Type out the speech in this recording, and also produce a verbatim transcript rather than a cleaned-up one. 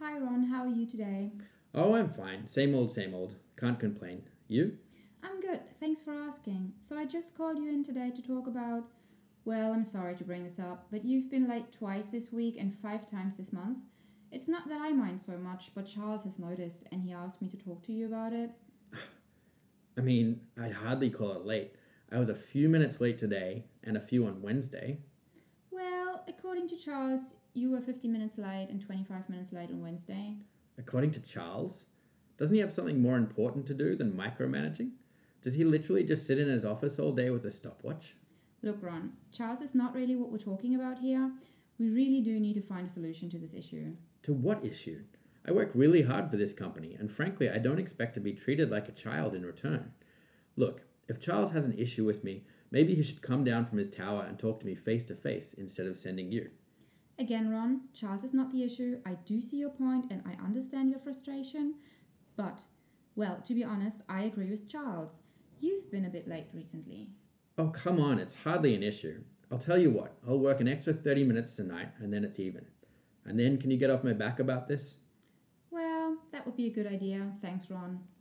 Hi Ron, how are you today? Oh, I'm fine. Same old, same old. Can't complain. You? I'm good, thanks for asking. So I just called you in today to talk about. Well, I'm sorry to bring this up, but you've been late twice this week and five times this month. It's not that I mind so much, but Charles has noticed and he asked me to talk to you about it. I mean, I'd hardly call it late. I was a few minutes late today and a few on Wednesday. Well, according to Charles, you were fifty minutes late and twenty-five minutes late on Wednesday. According to Charles, doesn't he have something more important to do than micromanaging? Does he literally just sit in his office all day with a stopwatch? Look, Ron, Charles is not really what we're talking about here. We really do need to find a solution to this issue. To what issue? I work really hard for this company, and frankly, I don't expect to be treated like a child in return. Look, if Charles has an issue with me, maybe he should come down from his tower and talk to me face to face instead of sending you. Again, Ron, Charles is not the issue. I do see your point and I understand your frustration. But, well, to be honest, I agree with Charles. You've been a bit late recently. Oh, come on, it's hardly an issue. I'll tell you what, I'll work an extra thirty minutes tonight and then it's even. And then can you get off my back about this? Well, that would be a good idea. Thanks, Ron.